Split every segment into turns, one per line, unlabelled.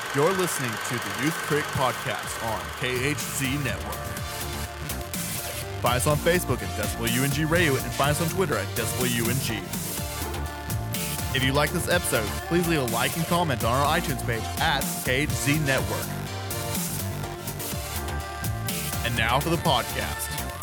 You're listening to the Youth Critic Podcast on KHZ Network. Find us on Facebook at Decibel UNG Radio and find us on Twitter at Decibel UNG. If you like this episode, please leave a like and comment on our iTunes page at KHZ Network. And now for the podcast.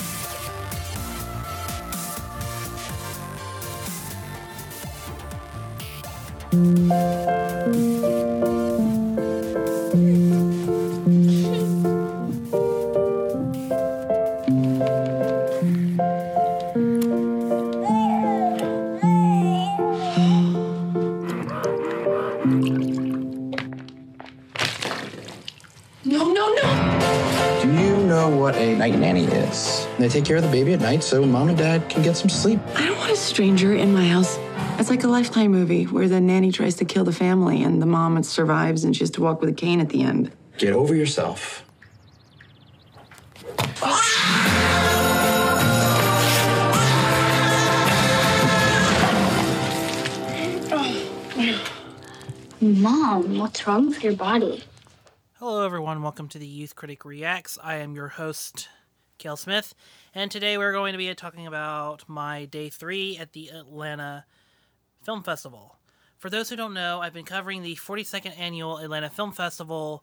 What a night nanny is. They take care of the baby at night so mom and dad can get some sleep.
I don't want a stranger in my house. It's like a Lifetime movie where the nanny tries to kill the family and the mom survives and she has to walk with a cane at the end.
Get over yourself.
Mom, what's wrong with your body?
Hello everyone, welcome to the Youth Critic Reacts. I am your host, Cale Smith, and today we're going to be talking about my day 3 at the Atlanta Film Festival. For those who don't know, I've been covering the 42nd Annual Atlanta Film Festival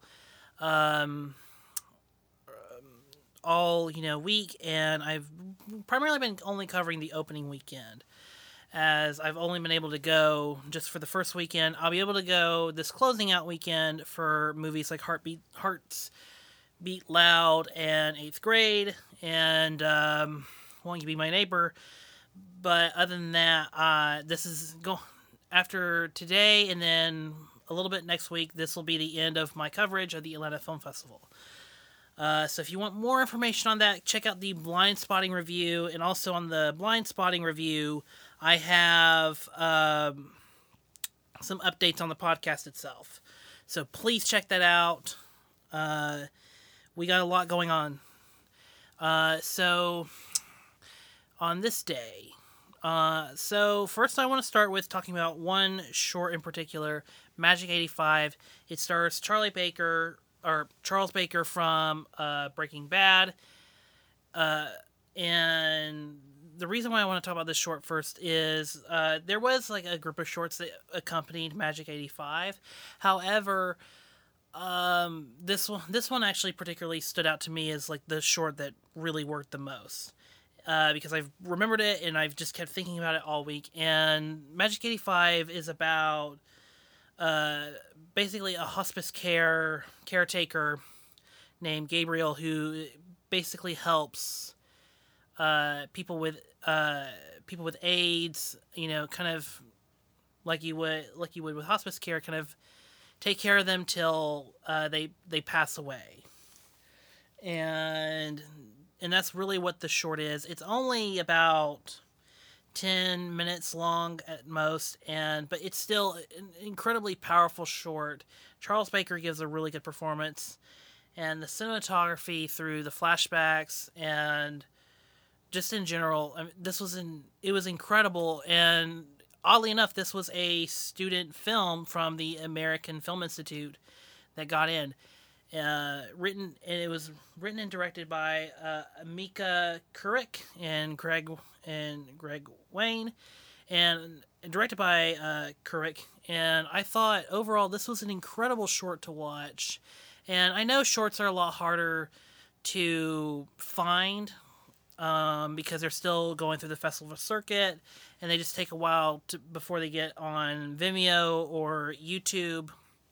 all week, and I've primarily been only covering the opening weekend, as I've only been able to go just for the first weekend. I'll be able to go this closing out weekend for movies like Hearts Beat Loud and 8th Grade and Won't You Be My Neighbor. But other than that, this is after today and then a little bit next week. This will be the end of my coverage of the Atlanta Film Festival. So if you want more information on that, check out the Blind Spotting review. And also on the Blind Spotting review, I have some updates on the podcast itself. So please check that out. We got a lot going on. So on this day, so first I want to start with talking about one short in particular, Magic 85. It stars Charles Baker from Breaking Bad. And the reason why I want to talk about this short first is there was like a group of shorts that accompanied Magic 85. However, this one actually particularly stood out to me as like the short that really worked the most. Because I've remembered it and I've just kept thinking about it all week. And Magic 85 is about basically a hospice caretaker named Gabriel who basically helps people with AIDS, kind of like you would with hospice care, kind of take care of them till they pass away. And that's really what the short is. It's only about 10 minutes long at most, but it's still an incredibly powerful short. Charles Baker gives a really good performance, and the cinematography through the flashbacks and just in general, it was incredible. And oddly enough, this was a student film from the American Film Institute that got in. It was written and directed by Amika Couric and Greg Wayne, and directed by Couric. And I thought overall this was an incredible short to watch. And I know shorts are a lot harder to find because they're still going through the festival circuit, and they just take a while before they get on Vimeo or YouTube.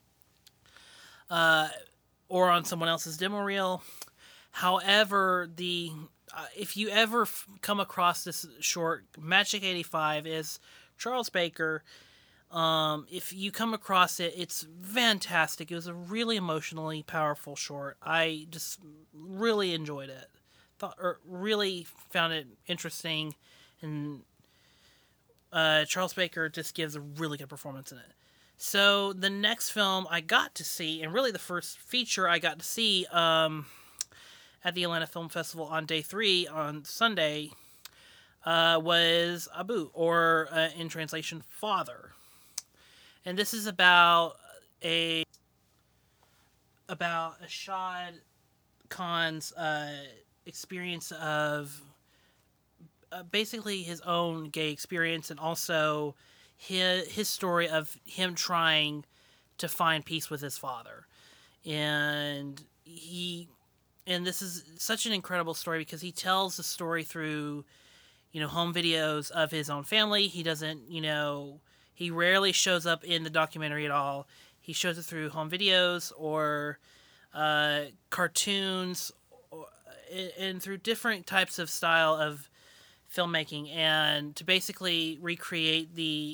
Or on someone else's demo reel. However, if you ever come across this short, Magic 85 is Charles Baker. If you come across it, it's fantastic. It was a really emotionally powerful short. I just really enjoyed it. Really found it interesting, and Charles Baker just gives a really good performance in it. So the next film I got to see, and really the first feature I got to see at the Atlanta Film Festival on day 3 on Sunday was Abu, or in translation, Father. And this is about a about Ashad Khan's experience of basically his own gay experience, and also his story of him trying to find peace with his father. And this is such an incredible story because he tells the story through, home videos of his own family. He doesn't, he rarely shows up in the documentary at all. He shows it through home videos or cartoons, and through different types of style of filmmaking, and to basically recreate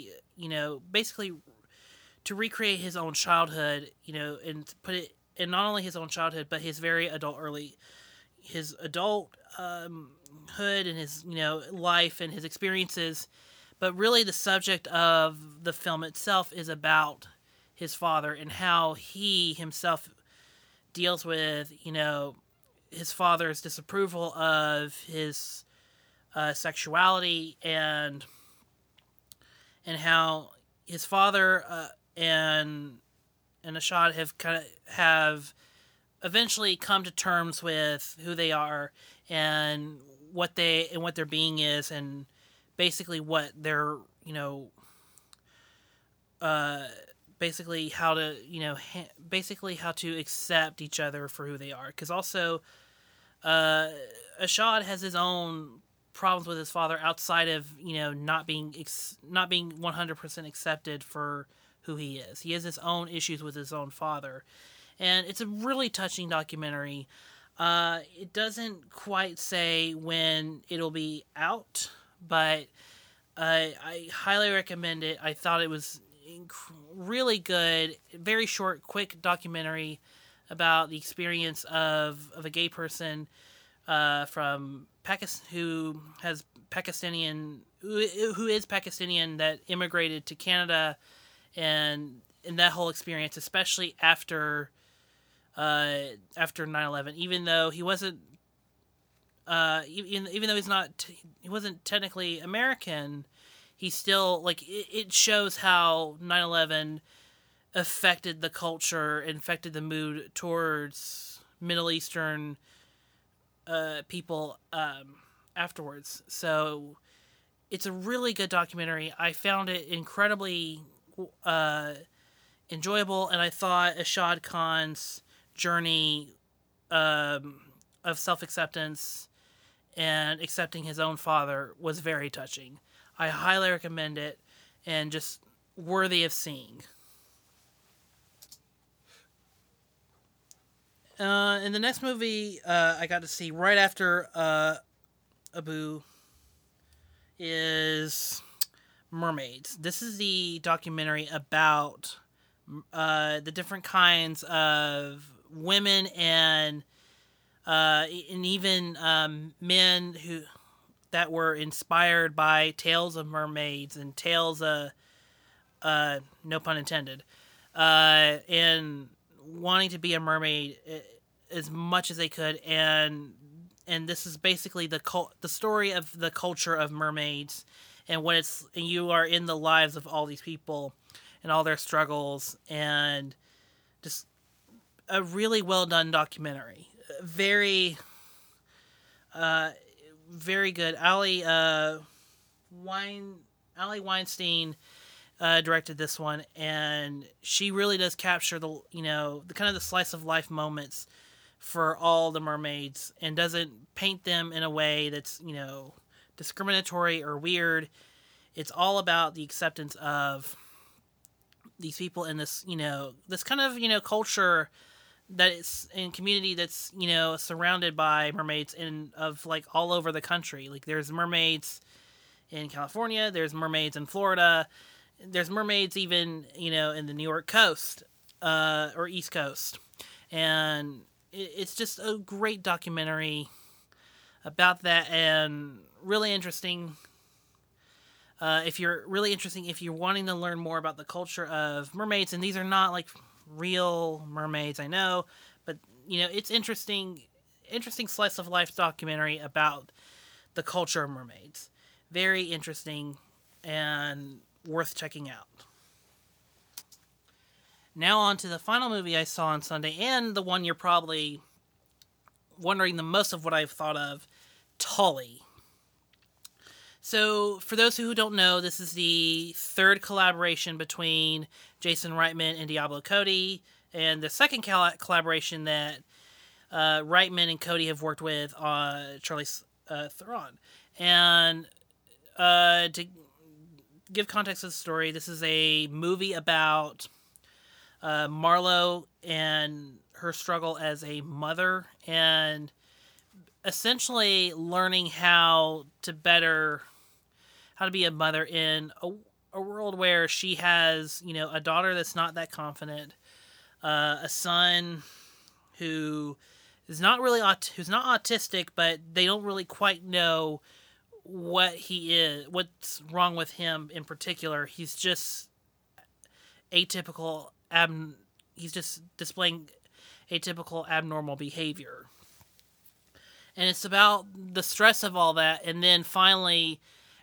to recreate his own childhood, and put it in not only his own childhood, but his very his adulthood and his, life and his experiences. But really the subject of the film itself is about his father and how he himself deals with, his father's disapproval of his sexuality, and how his father and Ashad have eventually come to terms with who they are and what their being is, and basically what their basically how to basically how to accept each other for who they are, because also Ashad has his own problems with his father outside of not being 100% accepted for who he is. He has his own issues with his own father, and it's a really touching documentary. It doesn't quite say when it'll be out, but I highly recommend it. I thought it was really good, very short, quick documentary about the experience of a gay person from Pakistan who is Pakistani that immigrated to Canada, and in that whole experience, especially after 9/11, even though he wasn't even though he wasn't technically American, he still, it shows how 9/11 affected the culture and affected the mood towards Middle Eastern people afterwards. So it's a really good documentary. I found it incredibly enjoyable, and I thought Ashad Khan's journey of self-acceptance and accepting his own father was very touching. I highly recommend it, and just worthy of seeing. And the next movie I got to see right after Abu is Mermaids. This is the documentary about the different kinds of women and even men that were inspired by tales of mermaids and tales of, no pun intended, and wanting to be a mermaid as much as they could, and this is basically the story of the culture of mermaids, and you are in the lives of all these people and all their struggles, and just a really well done documentary. Very very good. Ali Weinstein directed this one, and she really does capture the kind of the slice of life moments for all the mermaids, and doesn't paint them in a way that's discriminatory or weird. It's all about the acceptance of these people in this this kind of culture that is in community that's surrounded by mermaids of all over the country. There's mermaids in California, there's mermaids in Florida, there's mermaids even in the New York coast or East Coast, and it's just a great documentary about that, and really interesting. If you're wanting to learn more about the culture of mermaids, and these are not real mermaids, I know, but it's interesting slice of life documentary about the culture of mermaids. Very interesting and worth checking out. Now on to the final movie I saw on Sunday, and the one you're probably wondering the most of what I've thought of, Tully. So, for those who don't know, this is the third collaboration between Jason Reitman and Diablo Cody, and the second collaboration that Reitman and Cody have worked with Charlize Theron. And to give context to the story, this is a movie about Marlo and her struggle as a mother, and essentially learning how to be a mother in a world where she has, a daughter that's not that confident, a son who is not really who's not autistic, but they don't really quite know what he is, what's wrong with him in particular. He's just atypical. He's just displaying atypical abnormal behavior. And it's about the stress of all that, and then finally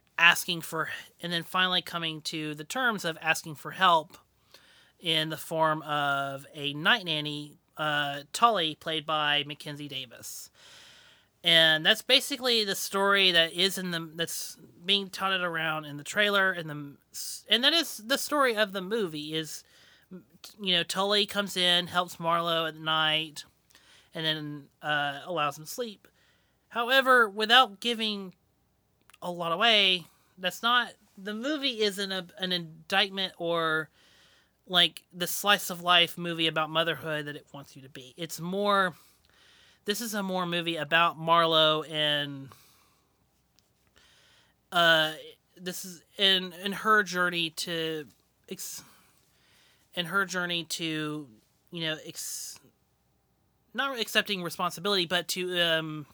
coming to the terms of asking for help in the form of a night nanny, Tully, played by Mackenzie Davis. And that's basically the story that's being touted around in the trailer, and that is the story of the movie. Is, Tully comes in, helps Marlo at night, and then allows him to sleep. However, without giving a lot away, the movie isn't an indictment or like the slice of life movie about motherhood that it wants you to be. This is a more movie about Marlo, and this is in her journey to not accepting responsibility, but to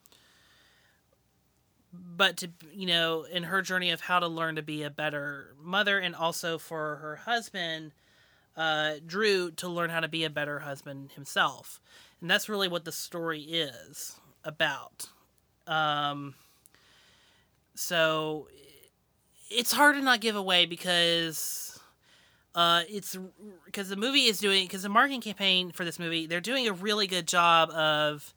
in her journey of how to learn to be a better mother, and also for her husband, Drew, to learn how to be a better husband himself. And that's really what the story is about. So it's hard to not give away because the movie is because the marketing campaign for this movie, they're doing a really good job of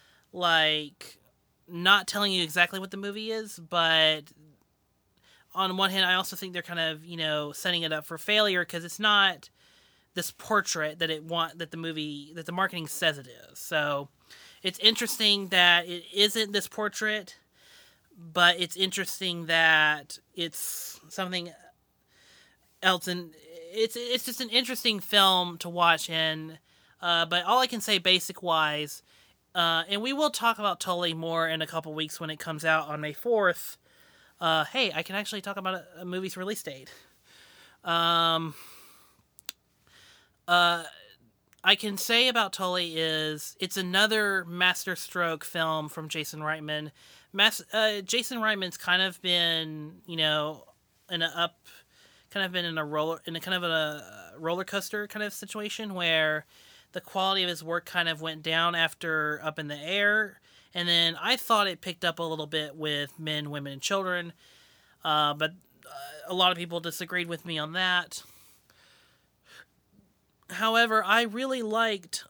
not telling you exactly what the movie is, but on one hand, I also think they're kind of, setting it up for failure, because it's not this portrait that the marketing says it is. So it's interesting that it isn't this portrait, but it's interesting that it's something else, and it's just an interesting film to watch. And but all I can say basic wise, and we will talk about Tully more in a couple weeks when it comes out on May 4th. Hey, I can actually talk about a movie's release date. I can say about Tully is it's another masterstroke film from Jason Reitman. Jason Reitman's kind of been, in a roller coaster kind of situation where the quality of his work kind of went down after Up in the Air, and then I thought it picked up a little bit with Men, Women, and Children, but a lot of people disagreed with me on that. However, I really liked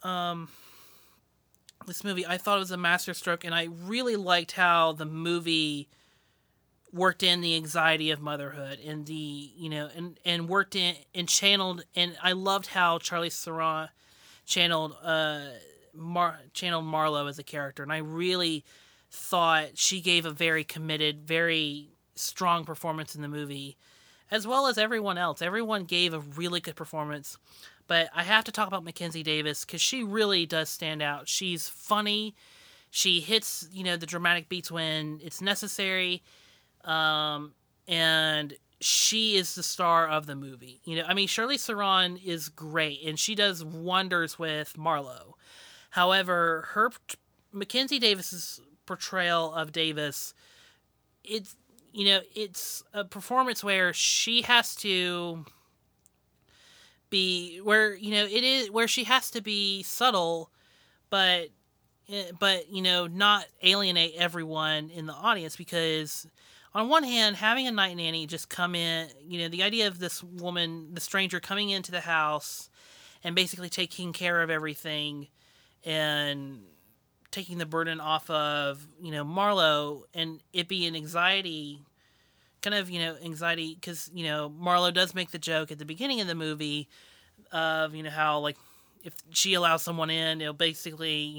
this movie. I thought it was a masterstroke, and I really liked how the movie worked in the anxiety of motherhood, and and worked in and channeled, and I loved how Charlize Theron channeled Marlo as a character, and I really thought she gave a very committed, very strong performance in the movie, as well as everyone else. Everyone gave a really good performance, but I have to talk about Mackenzie Davis because she really does stand out. She's funny. She hits, the dramatic beats when it's necessary, and she is the star of the movie. Charlize Theron is great, and she does wonders with Marlo. However, Mackenzie Davis's portrayal of Davis, it's a performance where she has to be where she has to be subtle, but not alienate everyone in the audience, because on one hand, having a night nanny just come in, the idea of this woman, the stranger, coming into the house and basically taking care of everything and taking the burden off of, Marlo, and it being anxiety, anxiety, because, Marlo does make the joke at the beginning of the movie of, how, like, if she allows someone in, it'll basically,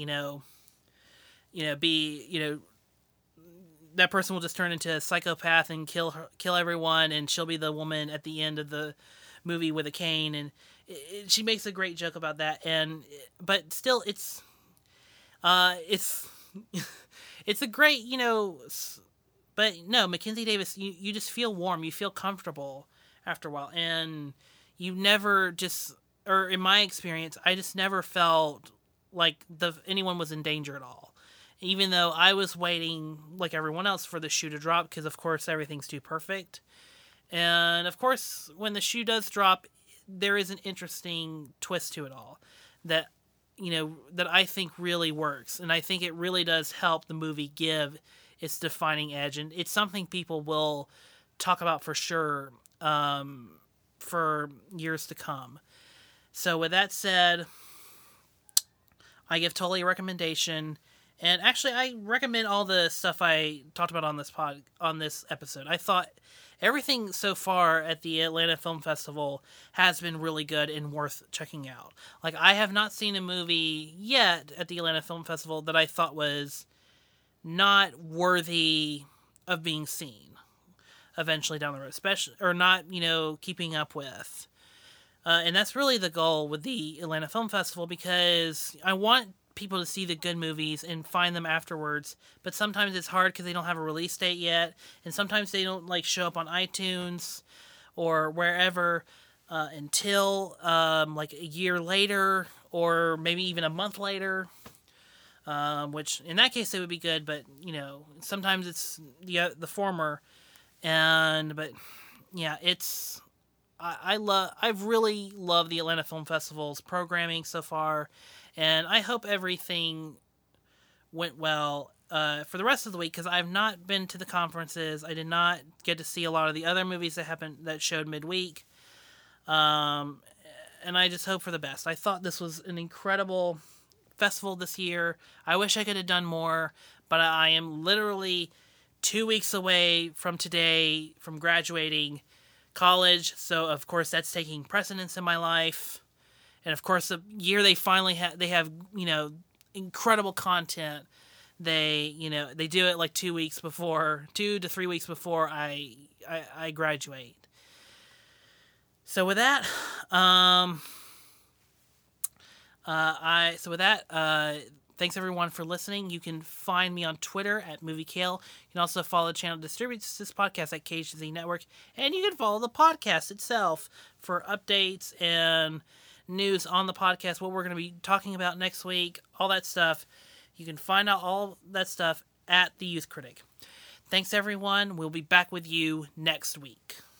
be, that person will just turn into a psychopath and kill everyone, and she'll be the woman at the end of the movie with a cane, and she makes a great joke about that, but still, it's a great, but no, Mackenzie Davis, you just feel warm, you feel comfortable after a while, and you never or in my experience, I just never felt like anyone was in danger at all. Even though I was waiting, like everyone else, for the shoe to drop, because of course everything's too perfect. And of course, when the shoe does drop, there is an interesting twist to it all that, that I think really works. And I think it really does help the movie give its defining edge. And it's something people will talk about for sure for years to come. So with that said, I give totally a recommendation. And actually, I recommend all the stuff I talked about on this episode. I thought everything so far at the Atlanta Film Festival has been really good and worth checking out. Like, I have not seen a movie yet at the Atlanta Film Festival that I thought was not worthy of being seen eventually down the road, especially, or not, keeping up with. And that's really the goal with the Atlanta Film Festival, because I want people to see the good movies and find them afterwards, but sometimes it's hard because they don't have a release date yet, and sometimes they don't show up on iTunes or wherever until like a year later, or maybe even a month later, which in that case it would be good, but sometimes it's the former. But yeah, it's I've really loved the Atlanta Film Festival's programming so far. And I hope everything went well for the rest of the week, because I've not been to the conferences. I did not get to see a lot of the other movies that showed midweek. And I just hope for the best. I thought this was an incredible festival this year. I wish I could have done more, but I am literally 2 weeks away from today from graduating college. So, of course, that's taking precedence in my life. And of course, the year they finally have incredible content. They do it like 2 to 3 weeks before I graduate. So with that, thanks everyone for listening. You can find me on Twitter at MovieKale. You can also follow the channel that distributes this podcast at KHZ Network, and you can follow the podcast itself for updates and news on the podcast, what we're going to be talking about next week, all that stuff. You can find out all that stuff at The Youth Critic. Thanks, everyone. We'll be back with you next week.